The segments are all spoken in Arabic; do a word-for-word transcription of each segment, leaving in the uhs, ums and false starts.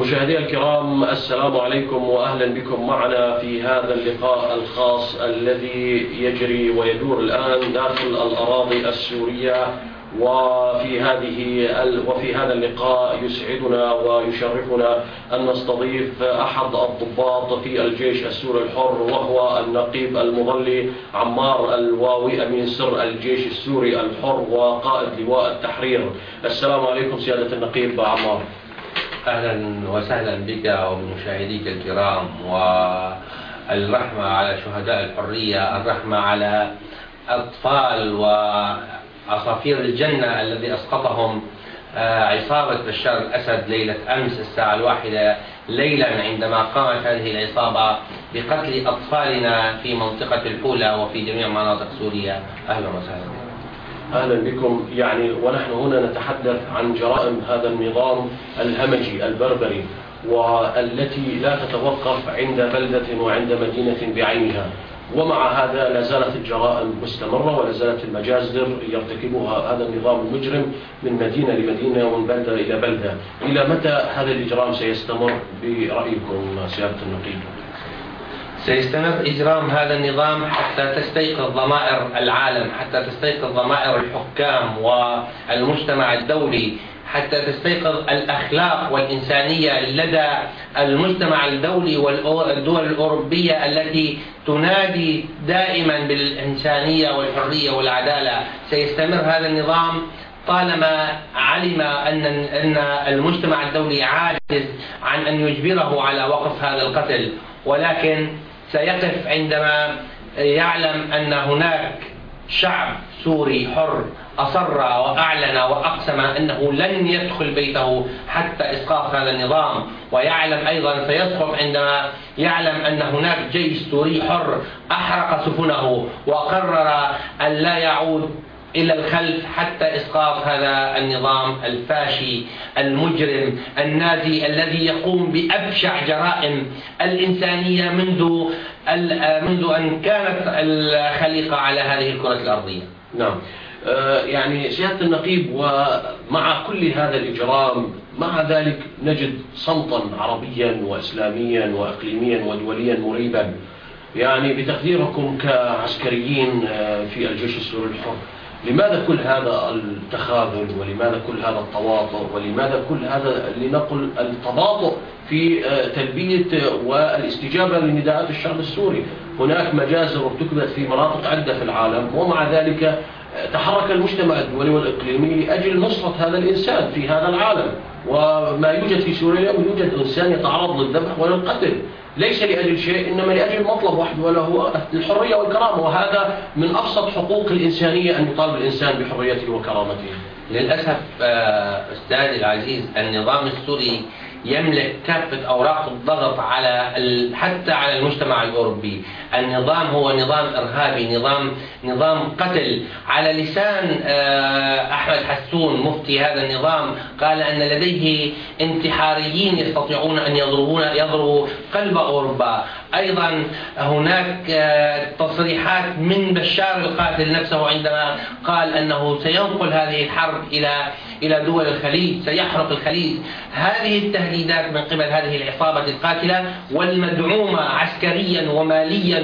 مشاهدي الكرام، السلام عليكم وأهلا بكم معنا في هذا اللقاء الخاص الذي يجري ويدور الآن داخل الأراضي السورية. وفي هذه وفي هذا اللقاء يسعدنا ويشرفنا أن نستضيف أحد الضباط في الجيش السوري الحر، وهو النقيب المظلي عمار الواوي، أمين سر الجيش السوري الحر وقائد لواء التحرير. السلام عليكم سيادة النقيب عمار. أهلا وسهلا بك وبمشاهديك الكرام، والرحمة على شهداء الحرية، الرحمة على أطفال وعصافير الجنة الذي أسقطهم عصابة بشار الأسد ليلة أمس الساعة الواحدة ليلا، عندما قامت هذه العصابة بقتل أطفالنا في منطقة الحولة وفي جميع مناطق سوريا. أهلا وسهلا. أهلا بكم. يعني ونحن هنا نتحدث عن جرائم هذا النظام الهمجي البربري، والتي لا تتوقف عند بلدة وعند مدينة بعينها، ومع هذا لا زالت الجرائم مستمرة ولا زالت المجازر يرتكبها هذا النظام المجرم من مدينة لمدينة ومن بلدة إلى بلدة. إلى متى هذا الإجرام سيستمر برأيكم سيادة النقيب؟ سيستمر إجرام هذا النظام حتى تستيقظ ضمائر العالم، حتى تستيقظ ضمائر الحكام والمجتمع الدولي، حتى تستيقظ الأخلاق والإنسانية لدى المجتمع الدولي والدول الأوروبية التي تنادي دائما بالإنسانية والحرية والعدالة. سيستمر هذا النظام طالما علم أن أن المجتمع الدولي عاجز عن أن يجبره على وقف هذا القتل، ولكن سيقف عندما يعلم أن هناك شعب سوري حر أصر وأعلن وأقسم أنه لن يدخل بيته حتى إسقاط هذا النظام، ويعلم أيضا سيصعب عندما يعلم أن هناك جيش سوري حر أحرق سفنه وقرر أن لا يعود إلى الخلف حتى إسقاط هذا النظام الفاشي المجرم النازي الذي يقوم بأبشع جرائم الإنسانية منذ منذ أن كانت الخليقة على هذه الكرة الأرضية. نعم. يعني سيادة النقيب، ومع كل هذا الإجرام مع ذلك نجد صمتا عربيا وإسلاميا وإقليميا ودوليا مريبا. يعني بتقديركم كعسكريين في الجيش السوري الحر، لماذا كل هذا التخاذل، ولماذا كل هذا التواطؤ، ولماذا كل هذا لنقل التباطؤ في تلبية والاستجابة لنداءات الشعب السوري؟ هناك مجازر ارتكبت في مناطق عدة في العالم، ومع ذلك تحرك المجتمع الدولي والإقليمي لأجل نصرة هذا الإنسان في هذا العالم. وما يوجد في سوريا اليوم يوجد إنسان يتعرض للذبح وللقتل، ليس لأجل شيء إنما لأجل مطلب واحد وله الحرية والكرامة، وهذا من أبسط حقوق الإنسانية أن يطالب الإنسان بحريته وكرامته. للأسف أستاذي العزيز، النظام السوري يملك كافة أوراق الضغط على حتى على المجتمع الأوروبي. النظام هو نظام إرهابي، نظام نظام قتل. على لسان أحمد حسون مفتي هذا النظام قال أن لديه انتحاريين يستطيعون أن يضربون يضربوا قلب أوروبا. أيضا هناك تصريحات من بشار القاتل نفسه عندما قال أنه سينقل هذه الحرب إلى إلى دول الخليج، سيحرق الخليج. هذه التهديدات من قبل هذه العصابة القاتلة والمدعومة عسكريا وماليا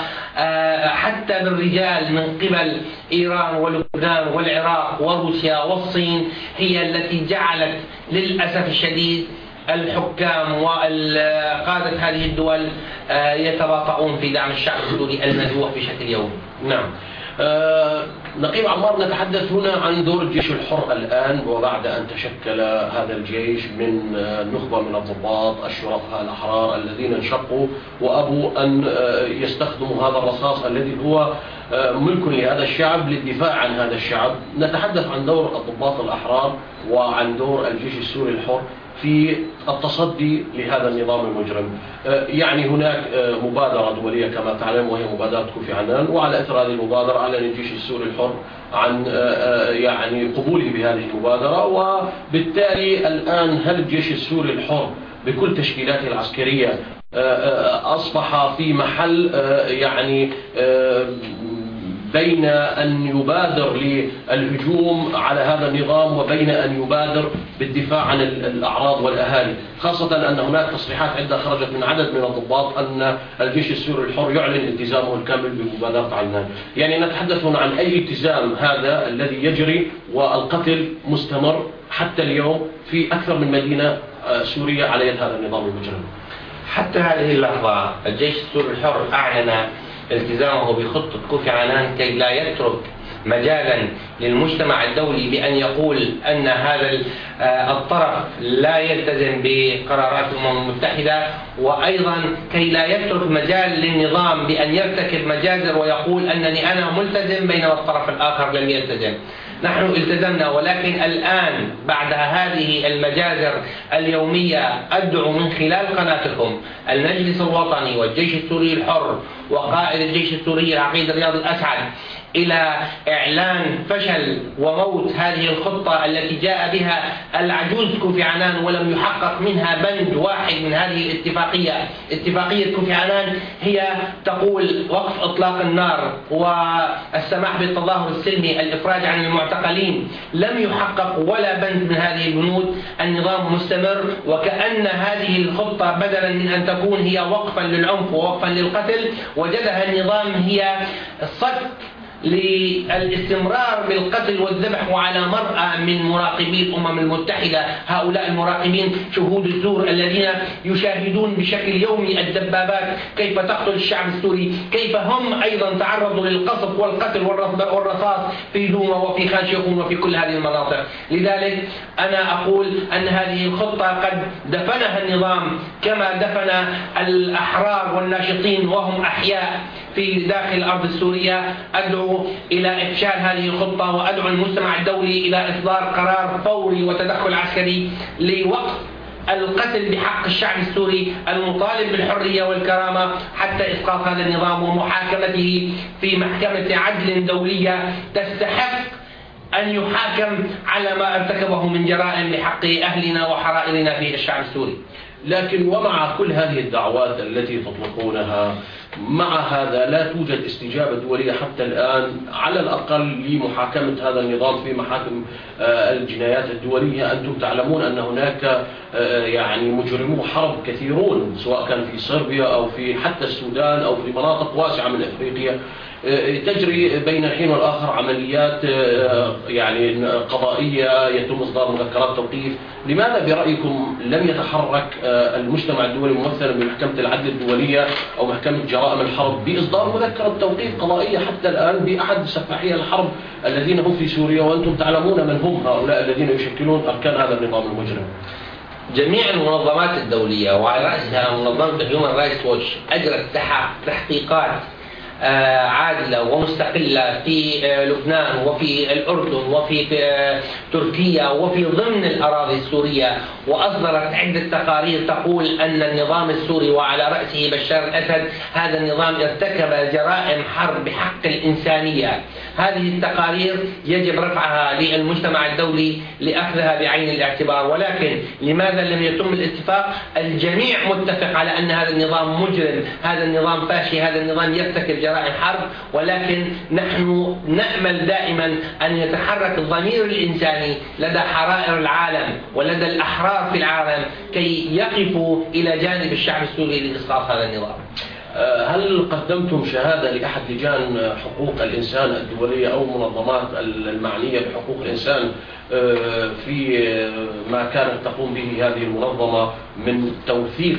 وحتى بالرجال من قبل إيران ولبنان والعراق وروسيا والصين هي التي جعلت للأسف الشديد الحكام وقادة هذه الدول يتباطؤون في دعم الشعب السوري المذبوح بشكل يومي. نعم. آه نقيب عمار، نتحدث هنا عن دور الجيش الحر الآن، وبعد أن تشكل هذا الجيش من آه نخبة من الضباط الشرفاء الأحرار الذين انشقوا وأبوا أن آه يستخدموا هذا الرصاص الذي هو آه ملك لهذا الشعب للدفاع عن هذا الشعب. نتحدث عن دور الضباط الأحرار وعن دور الجيش السوري الحر في التصدي لهذا النظام المجرم. يعني هناك مبادرة دولية كما تعلم، وهي مبادرة كوفي عنان، وعلى إثر هذه المبادرة أعلن الجيش السوري الحر عن يعني قبوله بهذه المبادرة. وبالتالي الآن هل الجيش السوري الحر بكل تشكيلاته العسكرية أصبح في محل يعني بين أن يبادر للهجوم على هذا النظام وبين أن يبادر بالدفاع عن الأعراض والأهالي، خاصة أن هناك تصريحات عدة خرجت من عدد من الضباط أن الجيش السوري الحر يعلن التزامه الكامل بمبادرة عدنان. يعني نتحدث هنا عن أي التزام هذا الذي يجري والقتل مستمر حتى اليوم في أكثر من مدينة سورية على يد هذا النظام المجرم. حتى هذه اللحظة الجيش السوري الحر أعلن التزامه بخطة كوفي عنان كي لا يترك مجالا للمجتمع الدولي بأن يقول أن هذا الطرف لا يلتزم بقرارات الأمم المتحدة، وأيضا كي لا يترك مجال للنظام بأن يرتكب مجازر ويقول أنني أنا ملتزم بينما الطرف الآخر لم يلتزم. نحن التزمنا، ولكن الآن بعد هذه المجازر اليومية أدعو من خلال قناتكم المجلس الوطني والجيش السوري الحر وقائد الجيش السوري العقيد رياض الأسعد إلى إعلان فشل وموت هذه الخطة التي جاء بها العجوز كوفي عنان ولم يحقق منها بند واحد من هذه الاتفاقية. اتفاقية كوفي عنان هي تقول وقف إطلاق النار والسماح بالتظاهر السلمي، الإفراج عن المعتقلين، لم يحقق ولا بند من هذه البنود. النظام مستمر، وكأن هذه الخطة بدلا من أن تكون هي وقفا للعنف ووقفا للقتل وجدها النظام هي صد للاستمرار بالقتل والذبح. وعلى مرأى من مراقبي الأمم المتحدة، هؤلاء المراقبين شهود الزور الذين يشاهدون بشكل يومي الدبابات كيف تقتل الشعب السوري، كيف هم أيضا تعرضوا للقصف والقتل والرصاص في دوما وفي خان شيخون وفي كل هذه المناطق. لذلك أنا أقول أن هذه الخطة قد دفنها النظام كما دفن الأحرار والناشطين وهم أحياء في داخل الأرض السورية. أدعو إلى إفشال هذه الخطة، وأدعو المجتمع الدولي إلى إصدار قرار فوري وتدخل عسكري لوقف القتل بحق الشعب السوري المطالب بالحرية والكرامة حتى إسقاط هذا النظام ومحاكمته في محكمة عدل دولية تستحق أن يحاكم على ما ارتكبه من جرائم بحق أهلنا وحرائرنا في الشعب السوري. لكن ومع كل هذه الدعوات التي تطلقونها، مع هذا لا توجد استجابة دولية حتى الآن على الأقل لمحاكمة هذا النظام في محاكم الجنايات الدولية. أنتم تعلمون أن هناك يعني مجرمو حرب كثيرون سواء كان في صربيا أو في حتى السودان أو في مناطق واسعة من أفريقيا تجري بين الحين والآخر عمليات يعني قضائية، يتم إصدار مذكرات توقيف. لماذا برأيكم لم يتحرك المجتمع الدولي ممثلا بمحكمة العدل الدولية أو محكمة جرائم الحرب بإصدار مذكرة توقيف قضائية حتى الآن بأحد سفاحي الحرب الذين هم في سوريا، وأنتم تعلمون من هم هؤلاء الذين يشكلون أركان هذا النظام المجرم؟ جميع المنظمات الدولية وعلى رأسها منظمة هيومن رايتس ووتش أجرت تحقيقات عادلة ومستقلة في لبنان وفي الأردن وفي تركيا وفي ضمن الأراضي السورية، وأصدرت عدة تقارير تقول أن النظام السوري وعلى رأسه بشار الأسد هذا النظام ارتكب جرائم حرب بحق الإنسانية. هذه التقارير يجب رفعها للمجتمع الدولي لأخذها بعين الاعتبار، ولكن لماذا لم يتم الاتفاق؟ الجميع متفق على أن هذا النظام مجرم، هذا النظام فاشي، هذا النظام يرتكب جرائم حرب، ولكن نحن نأمل دائما أن يتحرك الضمير الإنساني لدى حرائر العالم ولدى الأحرار في العالم كي يقفوا إلى جانب الشعب السوري لإسقاط هذا النظام. هل قدمتم شهادة لأحد لجان حقوق الإنسان الدولية أو منظمات المعنية بحقوق الإنسان في ما كانت تقوم به هذه المنظمة من توثيق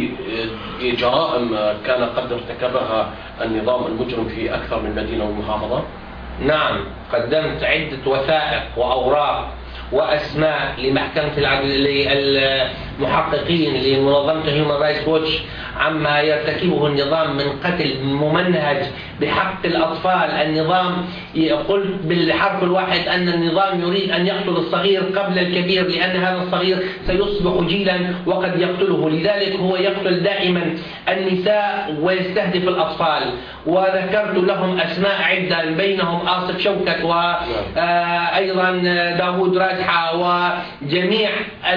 لجرائم كان قد ارتكبها النظام المجرم في أكثر من مدينة ومحافظة؟ نعم، قدمت عدة وثائق وأوراق وأسماء لمحكمة العدل للمحققين لمنظمة هيومن رايتس ووتش عما يرتكبه النظام من قتل ممنهج بحق الأطفال. النظام يقول بالحرف الواحد أن النظام يريد أن يقتل الصغير قبل الكبير، لأن هذا الصغير سيصبح جيلا وقد يقتله، لذلك هو يقتل دائما النساء ويستهدف الأطفال. وذكرت لهم أسماء عدة بينهم آصف شوكت وأيضا داود راجحة وجميع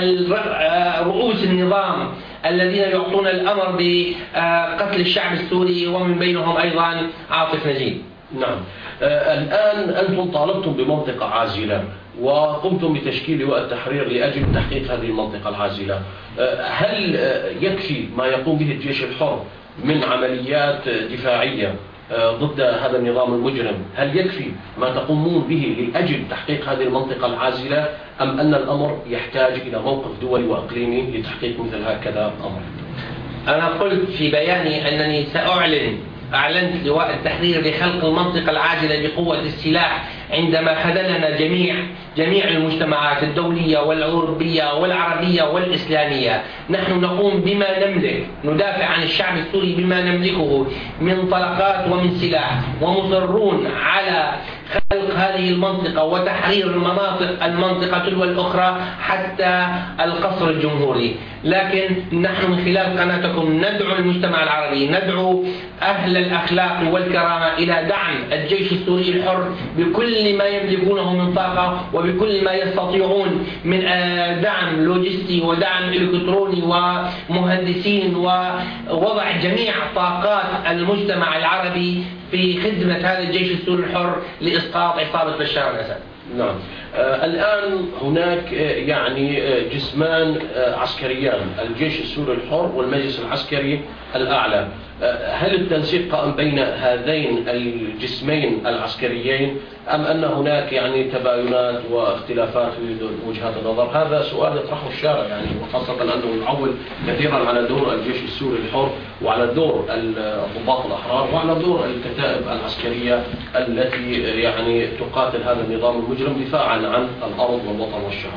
رؤوس النظام الذين يعطون الأمر بقتل الشعب السوري، ومن بينهم أيضا عاطف نجيب. نعم. آه الآن أنتم طالبتم بمنطقة عازلة وقمتم بتشكيل لواء التحرير لأجل تحقيق هذه المنطقة العازلة. آه هل آه يكفي ما يقوم به الجيش الحر من عمليات دفاعية ضد هذا النظام المجرم؟ هل يكفي ما تقومون به لأجل تحقيق هذه المنطقة العازلة أم أن الأمر يحتاج إلى موقف دولي وإقليمي لتحقيق مثل هكذا أمر؟ أنا قلت في بياني أنني سأعلن أعلنت لواء التحرير لخلق المنطقة العاجلة بقوة السلاح عندما خذلنا جميع جميع المجتمعات الدولية والأوروبية والعربية والإسلامية. نحن نقوم بما نملك، ندافع عن الشعب السوري بما نملكه من طلقات ومن سلاح، ومصرون على خلق هذه المنطقة وتحرير المناطق المنطقة تلو الأخرى حتى القصر الجمهوري. لكن نحن من خلال قناتكم ندعو المجتمع العربي، ندعو أهل الأخلاق والكرامة إلى دعم الجيش السوري الحر بكل ما يملكونه من طاقة وبكل ما يستطيعون من دعم لوجستي ودعم إلكتروني ومهندسين ووضع جميع طاقات المجتمع العربي في خدمة هذا الجيش السوري الحر لإسقاط عصابة بشار الأسد. نعم. آه الآن هناك آه يعني آه جسمان آه عسكريان، الجيش السوري الحر والمجلس العسكري الأعلى. آه هل التنسيق قائم بين هذين الجسمين العسكريين أم أن هناك يعني تباينات واختلافات في وجهات النظر؟ هذا سؤال يطرحه الشارع يعني، وخاصة أنه يعول كثيرا على دور الجيش السوري الحر وعلى دور الضباط الأحرار وعلى دور الكتائب العسكرية التي يعني تقاتل هذا النظام المجرم دفاعا عن الأرض والوطن والشعب.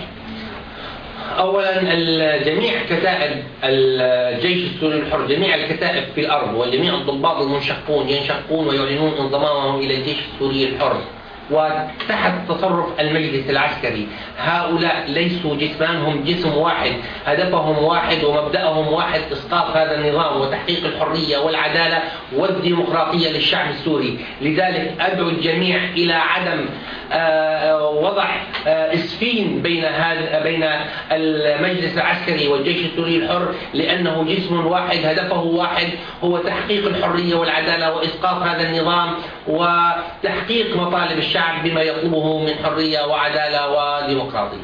أولا جميع كتائب الجيش السوري الحر، جميع الكتائب في الأرض وجميع الضباط المنشقون ينشقون ويعلنون انضمامهم إلى الجيش السوري الحر وتحت تصرف المجلس العسكري. هؤلاء ليسوا جسمان، هم جسم واحد، هدفهم واحد ومبدأهم واحد، إسقاط هذا النظام وتحقيق الحرية والعدالة والديمقراطية للشعب السوري. لذلك أدعو الجميع إلى عدم وضع إسفين بين هذا بين المجلس العسكري والجيش السوري الحر، لأنه جسم واحد هدفه واحد، هو تحقيق الحرية والعدالة وإسقاط هذا النظام وتحقيق مطالب الشعب بما يطلبه من حرية وعدالة وديمقراطية.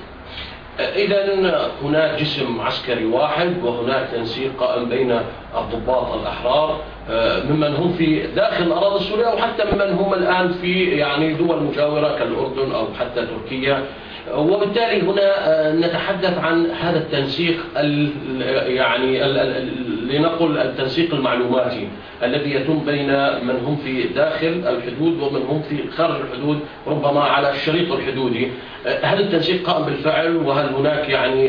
إذن هناك جسم عسكري واحد وهناك تنسيق قائم بين الضباط الأحرار ممن هم في داخل الأراضي السورية وحتى ممن هم الآن في يعني دول مجاورة كالأردن أو حتى تركيا. وبالتالي هنا نتحدث عن هذا التنسيق يعني لنقل التنسيق المعلوماتي الذي يتم بين من هم في داخل الحدود ومن هم في خارج الحدود، ربما على الشريط الحدودي. هل التنسيق قائم بالفعل؟ وهل هناك يعني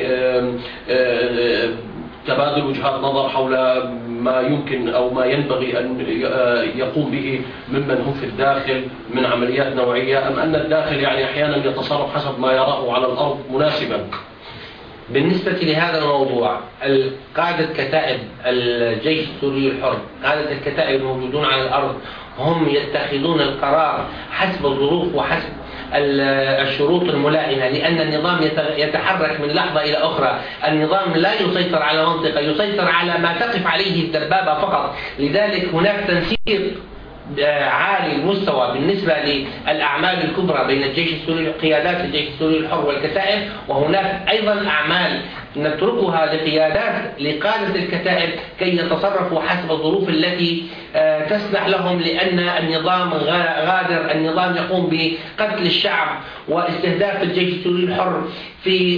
تبادل وجهات نظر حول ما يمكن أو ما ينبغي أن يقوم به ممن هم في الداخل من عمليات نوعية، أم أن الداخل يعني أحيانا يتصرف حسب ما يراه على الأرض مناسبا؟ بالنسبة لهذا الموضوع، قادة كتائب الجيش السوري الحر، قادة الكتائب الموجودون على الأرض هم يتخذون القرار حسب الظروف وحسب الشروط الملائمة، لأن النظام يتحرك من لحظة إلى أخرى. النظام لا يسيطر على منطقة، يسيطر على ما تقف عليه الدبابة فقط. لذلك هناك تنسيق عالي المستوى بالنسبة للأعمال الكبرى بين الجيش السوري، قيادات الجيش السوري الحر والكتائب، وهناك أيضا أعمال نتركها لقيادات لقادة الكتائب كي يتصرفوا حسب الظروف التي تسمح لهم، لأن النظام غادر، النظام يقوم بقتل الشعب واستهداف الجيش السوري الحر في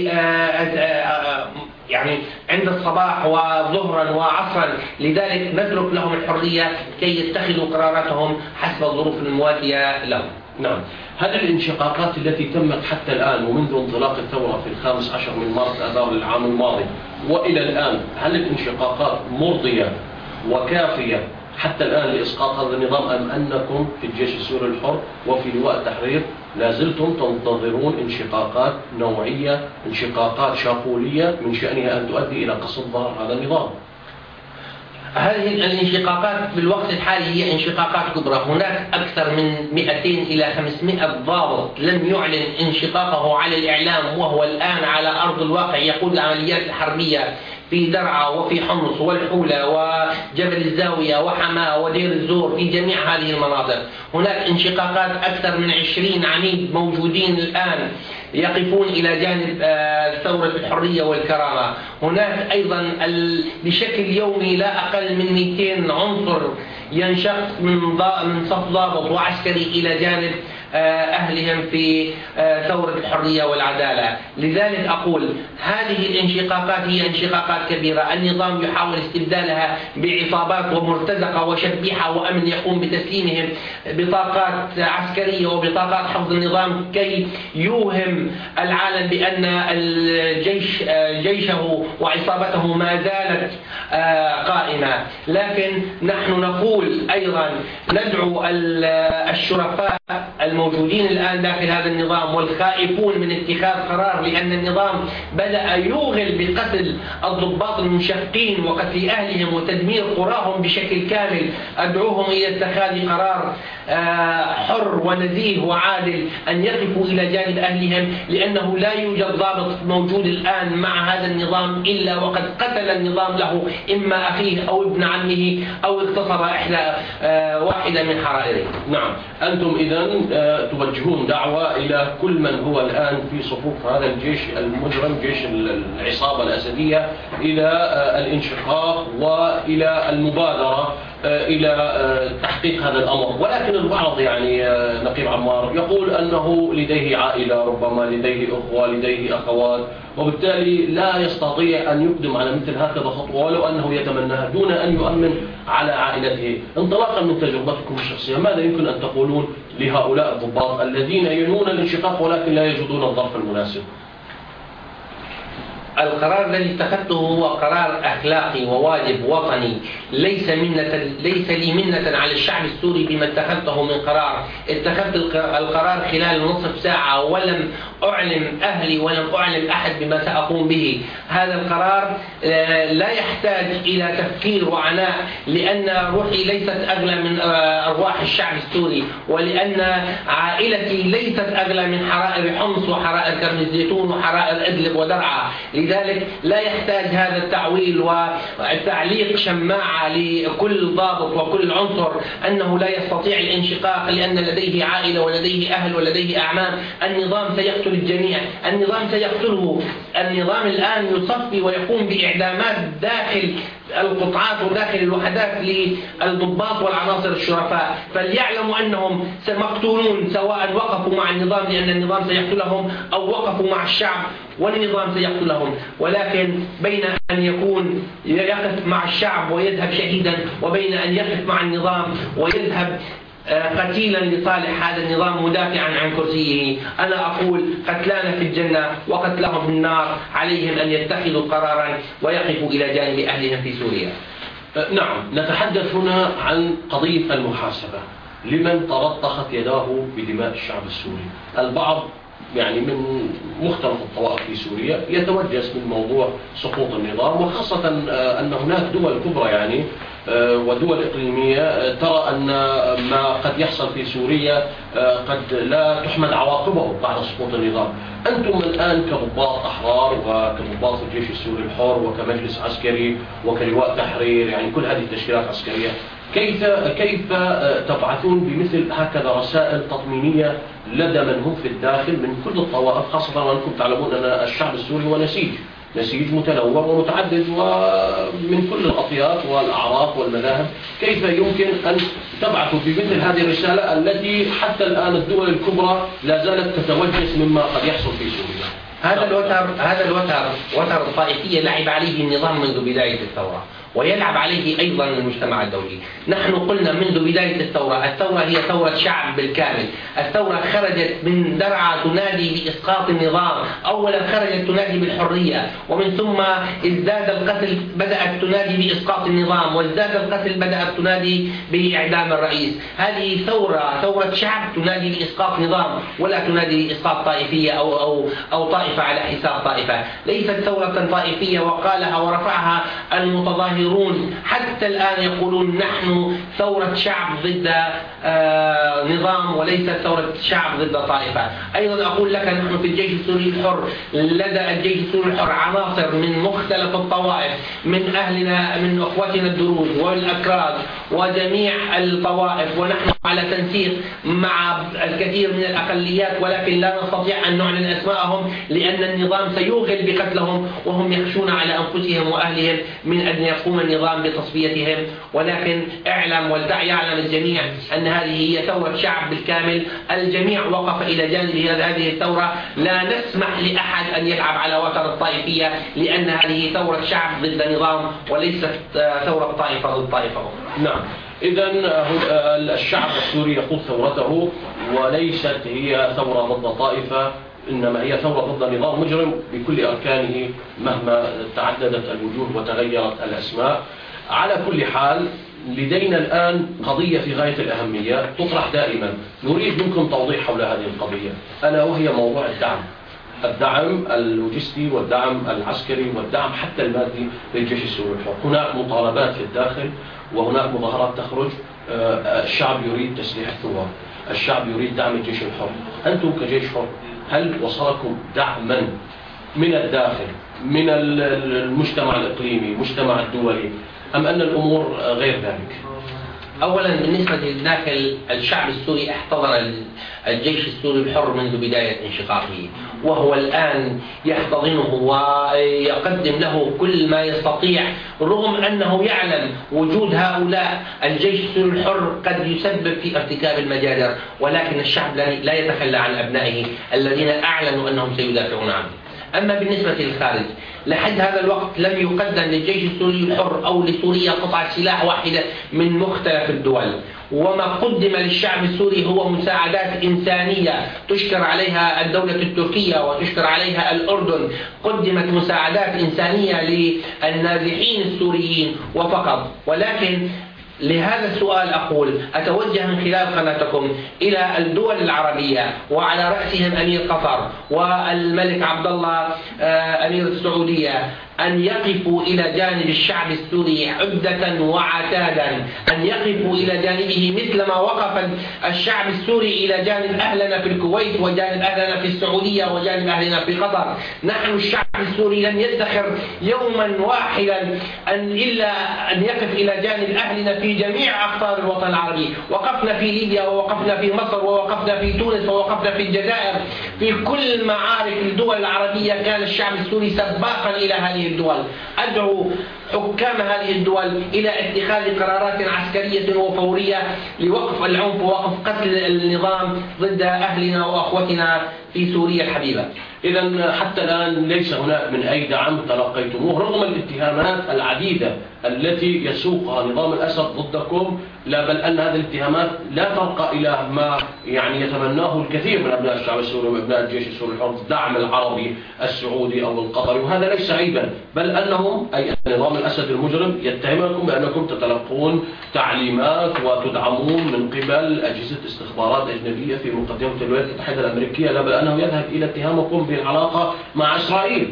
يعني عند الصباح وظهرا وعصرا. لذلك نترك لهم الحرية كي يتخذوا قراراتهم حسب الظروف المواتية لهم. نعم. هل الانشقاقات التي تمت حتى الآن ومنذ انطلاق الثورة في الخامس عشر من مارس آذار العام الماضي وإلى الآن، هل الانشقاقات مرضية وكافية حتى الآن لإسقاط هذا النظام، أم أنكم في الجيش السوري الحر وفي لواء التحرير لازلتم تنتظرون انشقاقات نوعية، انشقاقات شاقولية من شأنها أن تؤدي إلى قصف ظهر هذا النظام؟ هذه الانشقاقات في الوقت الحالي هي انشقاقات كبرى. هناك أكثر من مئتين إلى خمسمائة ضابط لم يعلن انشقاقه على الإعلام، وهو الآن على أرض الواقع يقود العمليات الحربية في درعا وفي حمص والحولة وجبل الزاوية وحماة ودير الزور، في جميع هذه المناطق هناك انشقاقات أكثر من عشرين عميد موجودين الآن يقفون إلى جانب ثورة الحرية والكرامة. هناك أيضا بشكل يومي لا أقل من مئتين عنصر ينشق من من صف ضابط وعسكري إلى جانب أهلهم في ثورة الحرية والعدالة. لذلك أقول هذه الانشقاقات هي انشقاقات كبيرة، النظام يحاول استبدالها بعصابات ومرتزقة وشبيحة وأمن يقوم بتسليمهم بطاقات عسكرية وبطاقات حفظ النظام كي يوهم العالم بأن الجيش جيشه وعصابته ما زالت قائمة. لكن نحن نقول أيضا ندعو الشرفاء الموجودين الآن داخل هذا النظام والخائفون من اتخاذ قرار، لأن النظام بدأ يوغل بقتل الضباط المنشقين وقتل أهلهم وتدمير قراهم بشكل كامل، أدعوهم إلى اتخاذ قرار حر ونزيه وعادل أن يقفوا إلى جانب أهلهم، لأنه لا يوجد ضابط موجود الآن مع هذا النظام إلا وقد قتل النظام له إما أخيه أو ابن عمه أو اغتصب إحدى واحدة من حرائره. نعم، أنتم إذن توجهون دعوة إلى كل من هو الآن في صفوف هذا الجيش المجرم، جيش العصابة الأسدية، إلى الانشقاق وإلى المبادرة إلى تحقيق هذا الأمر. ولكن البعض يعني نقيب عمار يقول أنه لديه عائلة، ربما لديه أخوة، لديه أخوات، وبالتالي لا يستطيع أن يقدم على مثل هكذا خطوة ولو أنه يتمناها دون أن يؤمن على عائلته. انطلاقا من تجربتكم الشخصية، ماذا يمكن أن تقولون لهؤلاء الضباط الذين ينوون الانشقاق ولكن لا يجدون الظرف المناسب؟ القرار الذي اتخذته هو قرار أخلاقي وواجب وطني، ليس منة ليس لي منة على الشعب السوري بما اتخذته من قرار. اتخذت القرار خلال نصف ساعة ولم أعلم أهلي ولم أعلم أحد بما سأقوم به. هذا القرار لا يحتاج إلى تفكير وعناء، لأن روحي ليست أغلى من أرواح الشعب السوري، ولأن عائلتي ليست أغلى من حرائر حمص وحرائر كرم الزيتون وحرائر إدلب ودرعا. لذلك لا يحتاج هذا التعويل وتعليق شماعة لكل ضابط وكل عنصر أنه لا يستطيع الانشقاق لأن لديه عائلة ولديه أهل ولديه أعمام. النظام سيقتل الجميع، النظام سيقتله. النظام الآن يصفي ويقوم بإعدامات داخل القطاعات وداخل الوحدات للضباط والعناصر الشرفاء، فليعلموا أنهم مقتولون سواء وقفوا مع النظام لأن النظام سيقتلهم أو وقفوا مع الشعب والنظام سيقتلهم. ولكن بين أن يكون يقف مع الشعب ويذهب شهيدا وبين أن يقف مع النظام ويذهب قتيلا لصالح هذا النظام مدافعا عن كرسيه، أنا أقول قتلانا في الجنة وقتلهم في النار. عليهم أن يتخذوا قرارا ويقفوا إلى جانب أهلهم في سوريا. نعم، نتحدث هنا عن قضية المحاسبة لمن تلطخت يداه بدماء الشعب السوري. البعض يعني من مختلف الطوائف في سوريا يتوجس من موضوع سقوط النظام، وخاصة أن هناك دول كبرى يعني ودول إقليمية ترى أن ما قد يحصل في سوريا قد لا تحمد عواقبه بعد سقوط النظام. أنتم الآن كضباط أحرار وكضباط في الجيش السوري الحر وكمجلس عسكري وكلواء تحرير، يعني كل هذه التشكيلات عسكرية، كيف كيف تبعثون بمثل هكذا رسائل تطمينية لدى من هم في الداخل من كل الطوائف، خاصة وأنكم تعلمون أن الشعب السوري هو نسيج نسيج متنوع ومتعدد ومن كل الأطياف والأعراف والمذاهب. كيف يمكن أن تبعثوا بمثل هذه الرسالة التي حتى الآن الدول الكبرى لا زالت تتوجس مما قد يحصل في سوريا؟ هذا الوتر هذا الوتر وتر الطائفية لعب عليه النظام منذ بداية الثورة، ويلعب عليه أيضا المجتمع الدولي. نحن قلنا منذ بداية الثورة، الثورة هي ثورة شعب بالكامل. الثورة خرجت من درعا تنادي بإسقاط النظام، أولا خرجت تنادي بالحرية، ومن ثم ازداد القتل بدأت تنادي بإسقاط النظام، وازداد القتل بدأت تنادي بإعدام الرئيس. هذه ثورة ثورة شعب تنادي بإسقاط نظام ولا تنادي بإسقاط طائفية أو أو أو طائفة على حساب طائفة. ليست ثورة طائفية وقالها ورفعها المتظاهرون يناظرون حتى الآن يقولون نحن ثورة شعب ضد نظام وليس ثورة شعب ضد طائفة. أيضا أقول لك نحن في الجيش السوري الحر لدى الجيش السوري الحر عناصر من مختلف الطوائف، من أهلنا من أخوتنا الدروز والأكراد وجميع الطوائف، ونحن على تنسيق مع الكثير من الأقليات، ولكن لا نستطيع أن نعلن أسماءهم لأن النظام سيوغل بقتلهم وهم يخشون على أنفسهم وأهلهم من أن يقوم النظام بتصفيتهم. ولكن اعلم ولدع يعلم الجميع أن هذه هي ثورة شعب بالكامل، الجميع وقف إلى جانب هذه الثورة، لا نسمح لأحد أن يلعب على وتر الطائفية لأن هذه ثورة شعب ضد نظام وليست ثورة طائفة ضد طائفة. نعم، إذا الشعب السوري يخوض ثورته وليست هي ثورة ضد طائفة، إنما هي ثورة ضد نظام مجرم بكل أركانه مهما تعددت الوجوه وتغيرت الأسماء. على كل حال لدينا الآن قضية في غاية الأهمية تطرح دائما، نريد منكم توضيح حول هذه القضية، ألا وهي موضوع الدعم الدعم اللوجستي والدعم العسكري والدعم حتى المادي للجيش السوري الحر. هناك مطالبات في الداخل وهناك مظاهرات تخرج، الشعب يريد تسليح الثوار، الشعب يريد دعم الجيش الحر. أنتم كجيش حر هل وصلكم دعما من الداخل من المجتمع الإقليمي المجتمع الدولي أم أن الأمور غير ذلك؟ أولا بالنسبة للداخل الشعب السوري احتضن الجيش السوري الحر منذ بداية انشقاقه، وهو الآن يحتضنه ويقدم له كل ما يستطيع، رغم أنه يعلم وجود هؤلاء الجيش السوري الحر قد يسبب في ارتكاب المجازر، ولكن الشعب لا يتخلى عن أبنائه الذين أعلنوا أنهم سيدافعون عنه. أما بالنسبة للخارج لحد هذا الوقت لم يقدم للجيش السوري الحر أو لسوريا قطعة سلاح واحدة من مختلف الدول، وما قدم للشعب السوري هو مساعدات إنسانية تشكر عليها الدولة التركية وتشكر عليها الأردن، قدمت مساعدات إنسانية للنازحين السوريين وفقط. ولكن لهذا السؤال أقول أتوجه من خلال قناتكم إلى الدول العربية وعلى رأسهم أمير قطر والملك عبد الله أمير السعودية أن يقفوا إلى جانب الشعب السوري عدة وعتادا، أن يقفوا إلى جانبه مثل ما وقف الشعب السوري إلى جانب أهلنا في الكويت وجانب أهلنا في السعودية وجانب أهلنا في قطر. نحن الشعب السوري لم يدخر يوما واحدا أن إلا أن يقف إلى جانب أهلنا في جميع أقطار الوطن العربي. وقفنا في ليبيا ووقفنا في مصر ووقفنا في تونس ووقفنا في الجزائر، في كل معارك الدول العربية كان الشعب السوري سباقا إلى هذه الدول. أدعو حكام هذه الدول إلى اتخاذ قرارات عسكرية وفورية لوقف العنف ووقف قتل النظام ضد أهلنا وأخوتنا في سوريا الحبيبة. إذا حتى الآن ليس هناك من أي دعم تلقيتموه رغم الاتهامات العديدة التي يسوقها نظام الأسد ضدكم، لا بل أن هذه الاتهامات لا ترقى إلى ما يعني يتمناه الكثير من أبناء الشعب السوري وأبناء الجيش السوري الحر، الدعم العربي السعودي أو القطري، وهذا ليس عيبا، بل أنهم أي نظام الأسد المجرم يتهمكم بأنكم تتلقون تعليمات وتدعمون من قبل أجهزة استخبارات أجنبية في مقدمة الولايات المتحدة الأمريكية، لا بل أنه يذهب إلى اتهامكم بالعلاقة مع إسرائيل.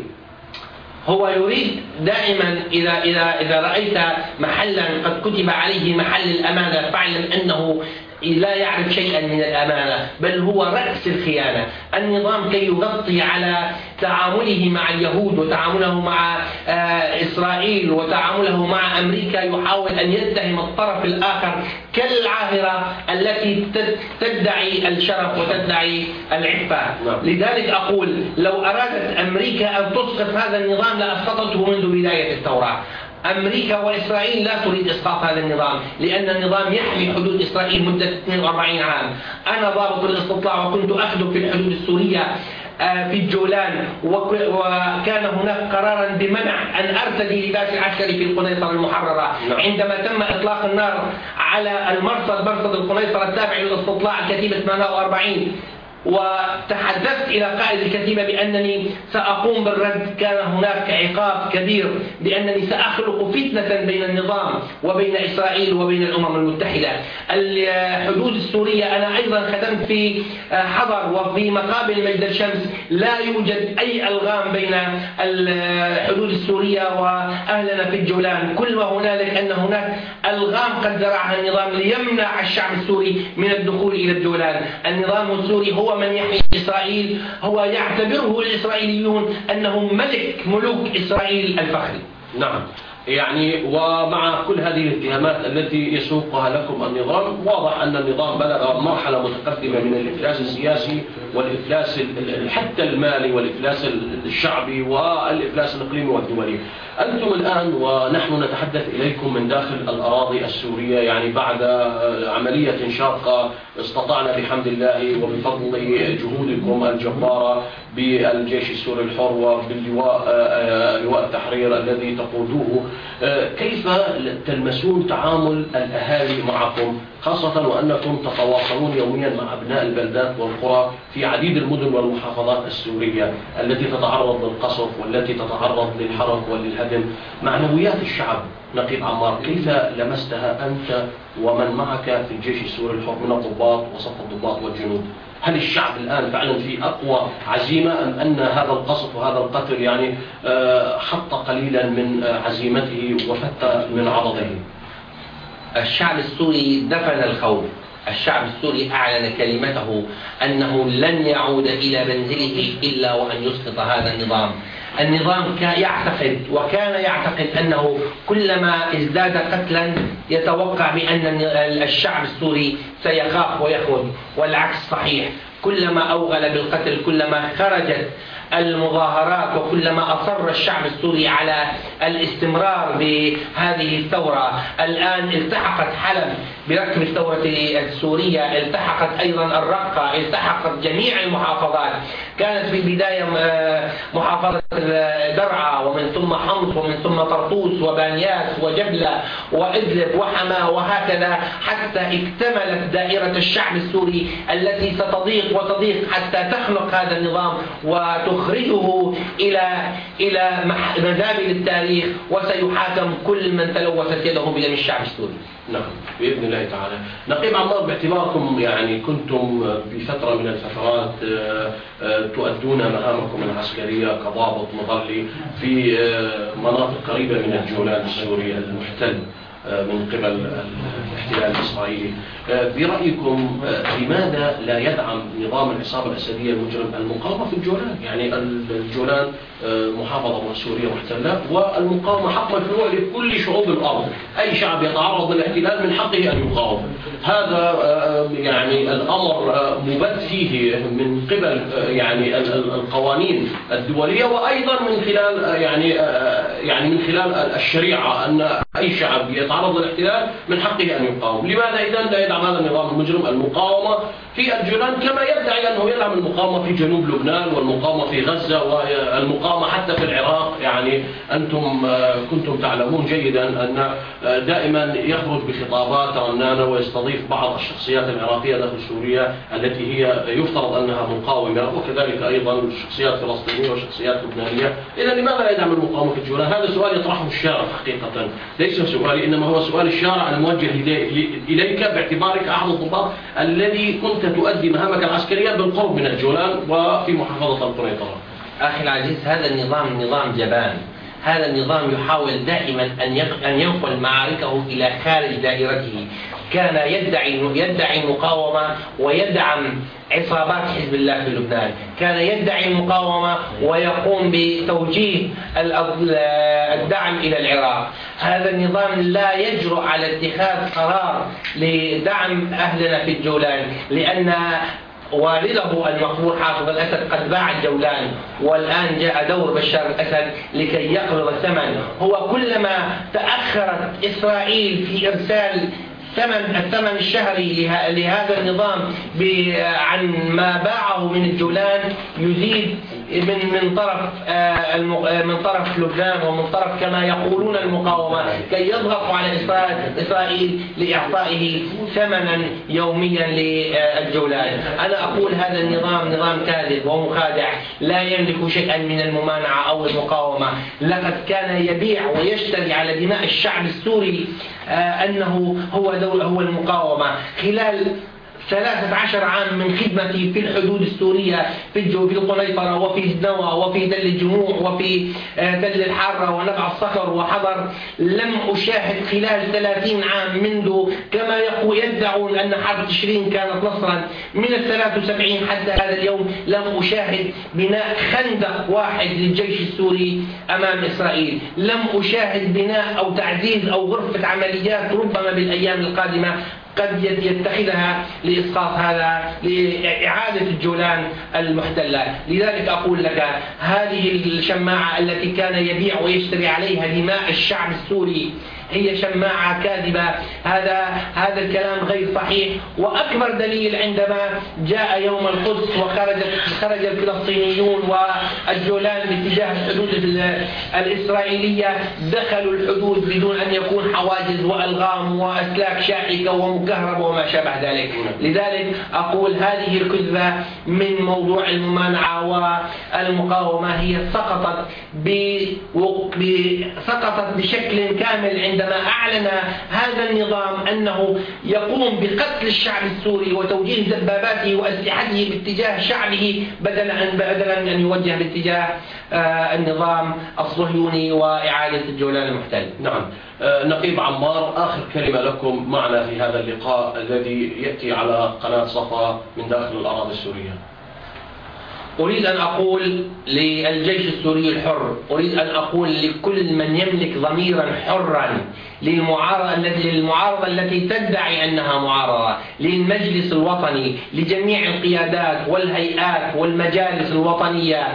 هو يريد دائما إذا إذا إذا رأيت محلا قد كتب عليه محل الأمانة فاعلم أنه لا يعرف شيئا من الأمانة، بل هو رأس الخيانة. النظام كي يغطي على تعامله مع اليهود وتعامله مع إسرائيل وتعامله مع أمريكا يحاول أن يتهم الطرف الآخر كالعاهرة التي تدعي الشرف وتدعي العفة. لذلك أقول لو أرادت أمريكا أن تسقط هذا النظام لأسقطته منذ بداية الثورة. أمريكا وإسرائيل لا تريد إسقاط هذا النظام لأن النظام يحمي حدود إسرائيل مدة اثنين وأربعين عام. أنا ضابط الاستطلاع وكنت أخدم في الحدود السورية في الجولان، وكان هناك قرارا بمنع أن أرتدي لباس العسكري في القنيطرة المحررة عندما تم إطلاق النار على المرصد مرصد القنيطرة التابع للاستطلاع الكتيبة ثمانية وأربعين. وتحدثت إلى قائد الكتيبة بأنني سأقوم بالرد، كان هناك عقاب كبير بأنني سأخلق فتنة بين النظام وبين إسرائيل وبين الأمم المتحدة. الحدود السورية أنا أيضا خدمت في حضر وفي مقابل مجد الشمس، لا يوجد أي ألغام بين الحدود السورية وأهلنا في الجولان، كل ما هنالك أن هناك ألغام قد زرعها النظام ليمنع الشعب السوري من الدخول إلى الجولان. النظام السوري هو من يحمي إسرائيل، هو يعتبره الإسرائيليون أنه ملك ملوك إسرائيل الفخري. نعم، يعني ومع كل هذه الاتهامات التي يسوقها لكم النظام، واضح أن النظام بلغ مرحلة متقدمة من الإفلاس السياسي والإفلاس حتى المالي والإفلاس الشعبي والإفلاس الإقليمي والدولي. أنتم الآن ونحن نتحدث إليكم من داخل الأراضي السورية، يعني بعد عملية شاقة استطعنا بحمد الله وبفضل جهودكم الجبارة بالجيش السوري الحر وباللواء لواء التحرير الذي تقودوه، كيف تلمسون تعامل الأهالي معكم، خاصة وأنكم تتواصلون يوميا مع أبناء البلدات والقرى في عديد المدن والمحافظات السورية التي تتعرض للقصف والتي تتعرض للحرق وللهدم؟ معنويات الشعب نقيب عمار كيف لمستها أنت ومن معك في الجيش السوري الحر من الضباط وصف الضباط والجنود؟ هل الشعب الآن فعلا في أقوى عزيمة أم أن هذا القصف وهذا القتل يعني حط قليلا من عزيمته وفت من عضده؟ الشعب السوري دفن الخوف، الشعب السوري أعلن كلمته أنه لن يعود إلى منزله إلا وأن يسقط هذا النظام. النظام كان يعتقد وكان يعتقد أنه كلما ازداد قتلا يتوقع بأن الشعب السوري سيخاف ويخرج، والعكس صحيح، كلما أوغل بالقتل كلما خرجت المظاهرات وكلما أصر الشعب السوري على الاستمرار بهذه الثورة. الآن التحقت حلب بركب الثورة السورية، التحقت أيضا الرقة، التحقت جميع المحافظات. كانت في البداية محافظة درعا ومن ثم حمص ومن ثم طرطوس وبانياس وجبلة وإدلب وحما وهكذا حتى اكتملت دائرة الشعب السوري التي ستضيق وتضيق حتى تخنق هذا النظام وتخرجه إلى إلى مزابل التاريخ، وسيحاكم كل من تلوثت يده بدم الشعب السوري. نعم بإذن الله تعالى. نقيب عمار، باعتباركم يعني كنتم بفترة من الفترات تؤدون مهامكم العسكرية كضابط مظلي في مناطق قريبة من الجولان السوري المحتل من قبل الاحتلال الإسرائيلي، برأيكم لماذا لا يدعم نظام العصابة الأسدية المجرم المقاومة في الجولان؟ يعني الجولان محافظة سورية محتلة، والمقاومة حق مشروع لكل شعوب الأرض، أي شعب يتعرض للاحتلال من حقه أن يقاوم. هذا يعني الأمر مبت فيه من قبل يعني القوانين الدولية، وأيضا من خلال يعني يعني من خلال الشريعة أن أي شعب يتعرض للاحتلال من حقه أن يقاوم. لماذا إذن لا يدعم هذا النظام المجرم المقاومة في الجولان كما يدعي أنه يدعم المقاومة في جنوب لبنان والمقاومة في غزة والمقاومة حتى في العراق؟ يعني أنتم كنتم تعلمون جيدا أن دائما يخرج بخطابات رنانة ويستضيف بعض الشخصيات العراقية داخل سوريا التي هي يفترض أنها مقاومة، وكذلك أيضا شخصيات فلسطينية وشخصيات لبنانية. إذا لماذا لا يدعم المقاومة في الجولان؟ هذا سؤال يطرحه الشارع حقيقة، ليس سؤالي إنما هو سؤال الشارع الموجه إليك باعتبارك أحد الضباط الذي كنت تؤدي مهامك العسكرية بالقرب من الجولان وفي محافظة القنيطرة. أخي العزيز، هذا النظام نظام جبان، هذا النظام يحاول دائما أن ينقل معاركه إلى خارج دائرته. كان يدعي يدعي المقاومة ويدعم عصابات حزب الله في لبنان، كان يدعي المقاومة ويقوم بتوجيه الدعم إلى العراق. هذا النظام لا يجرؤ على اتخاذ قرار لدعم أهلنا في الجولان، لأن والده المقبول حافظ الأسد قد باع الجولان، والآن جاء دور بشار الأسد لكي يقبض الثمن. هو كلما تأخرت إسرائيل في إرسال ثمن الثمن الشهري لهذا النظام عن ما باعه من الجولان يزيد من من طرف من طرف لبنان ومن طرف كما يقولون المقاومة كي يضغطوا على إسرائيل لإعطائه ثمنا يوميا للجولان. أنا أقول هذا النظام نظام كاذب ومخادع لا يملك شيئا من الممانعة أو المقاومة. لقد كان يبيع ويشتري على دماء الشعب السوري أنه هو هو المقاومة. خلال ثلاثة عشر عام من خدمتي في الحدود السورية في الجو في القنيطرة وفي النوى وفي تل الجموع وفي تل الحارة ونبع الصخر وحضر، لم أشاهد خلال ثلاثين عام منذ كما يدعون أن حرب تشرين كانت نصرا من الثلاث وسبعين حتى هذا اليوم لم أشاهد بناء خندق واحد للجيش السوري أمام إسرائيل. لم أشاهد بناء أو تعزيز أو غرفة عمليات ربما بالأيام القادمة قد يتخذها لإسقاط هذا لإعادة الجولان المحتلة. لذلك أقول لك هذه الشماعة التي كان يبيع ويشتري عليها دماء الشعب السوري هي شماعة كاذبة. هذا هذا الكلام غير صحيح. وأكبر دليل عندما جاء يوم القدس وخرج خرج الفلسطينيون والجولان باتجاه الحدود الإسرائيلية دخلوا الحدود بدون أن يكون حواجز وألغام وأسلاك شائكة ومكهربة وما شابه ذلك. لذلك أقول هذه الكذبة من موضوع الممانعة والمقاومة هي سقطت سقطت بشكل كامل عندما أعلن هذا النظام أنه يقوم بقتل الشعب السوري وتوجيه دباباته وأسلحته باتجاه شعبه بدلا أن بدلا أن يوجه باتجاه النظام الصهيوني وإعادة الجولان المحتل. نعم. نقيب عمار، آخر كلمة لكم معنا في هذا اللقاء الذي يأتي على قناة صفا من داخل الأراضي السورية. أريد أن أقول للجيش السوري الحر، أريد أن أقول لكل من يملك ضميرا حرا للمعارضة التي للمعارضة التي تدعي أنها معارضة، للمجلس الوطني، لجميع القيادات والهيئات والمجالس الوطنية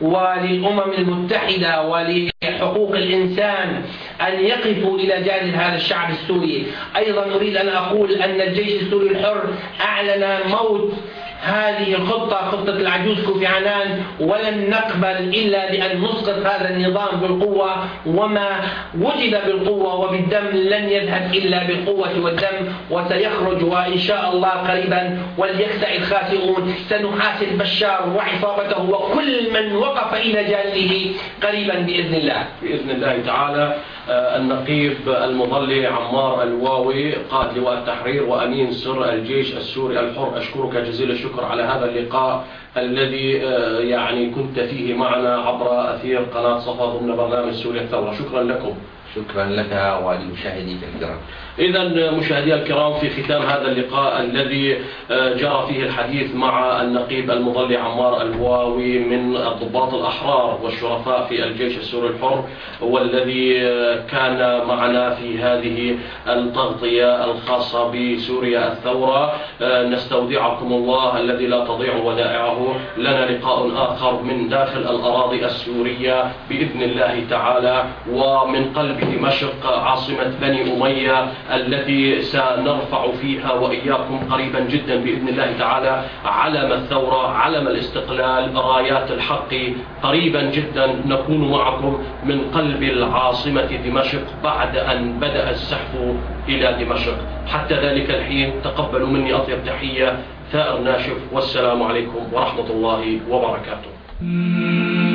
وللأمم المتحدة ولحقوق الإنسان أن يقفوا إلى جانب هذا الشعب السوري. أيضا أريد أن أقول أن الجيش السوري الحر أعلن موت هذه الخطة، خطة العجوز كوفي عنان، ولن نقبل إلا بأن نسقط هذا النظام بالقوة، وما وجد بالقوة وبالدم لن يذهب إلا بالقوة والدم، وسيخرج وإن شاء الله قريبا. وليخدع الخاسئون، سنحاسب بشار وعصابته وكل من وقف إلى جانبه قريبا بإذن الله. بإذن الله تعالى. النقيب المضلع عمار الواوي، قائد لواء التحرير وأمين سر الجيش السوري الحر، أشكرك جزيل الشكر على هذا اللقاء الذي يعني كنت فيه معنا عبر أثير قناة صفا ضمن برنامج سوريا الثورة. شكرا لكم. شكرا لك ولمشاهديك الكرام. إذا مشاهدي الكرام، في ختام هذا اللقاء الذي جرى فيه الحديث مع النقيب المضلع عمار الواوي من الضباط الأحرار والشرفاء في الجيش السوري الحر، والذي كان معنا في هذه التغطية الخاصة بسوريا الثورة، نستودعكم الله الذي لا تضيع ودائعه. لنا لقاء آخر من داخل الأراضي السورية بإذن الله تعالى، ومن قلب دمشق عاصمة بني أمية التي سنرفع فيها وإياكم قريبا جدا بإذن الله تعالى علم الثورة، علم الاستقلال، رايات الحق. قريبا جدا نكون معكم من قلب العاصمة دمشق بعد أن بدأ الزحف إلى دمشق. حتى ذلك الحين تقبلوا مني أطيب تحية، ثائر ناشف، والسلام عليكم ورحمة الله وبركاته.